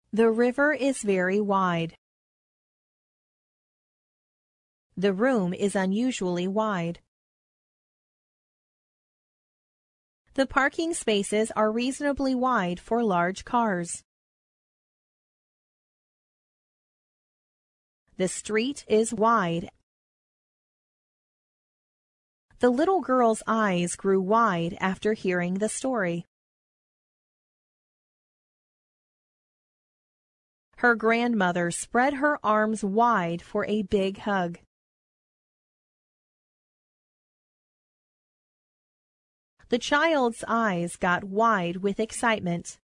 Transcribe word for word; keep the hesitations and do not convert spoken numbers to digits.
The river is very wide. The room is unusually wide. The parking spaces are reasonably wide for large cars. The street is wide. The little girl's eyes grew wide after hearing the story. Her grandmother spread her arms wide for a big hug. The child's eyes got wide with excitement.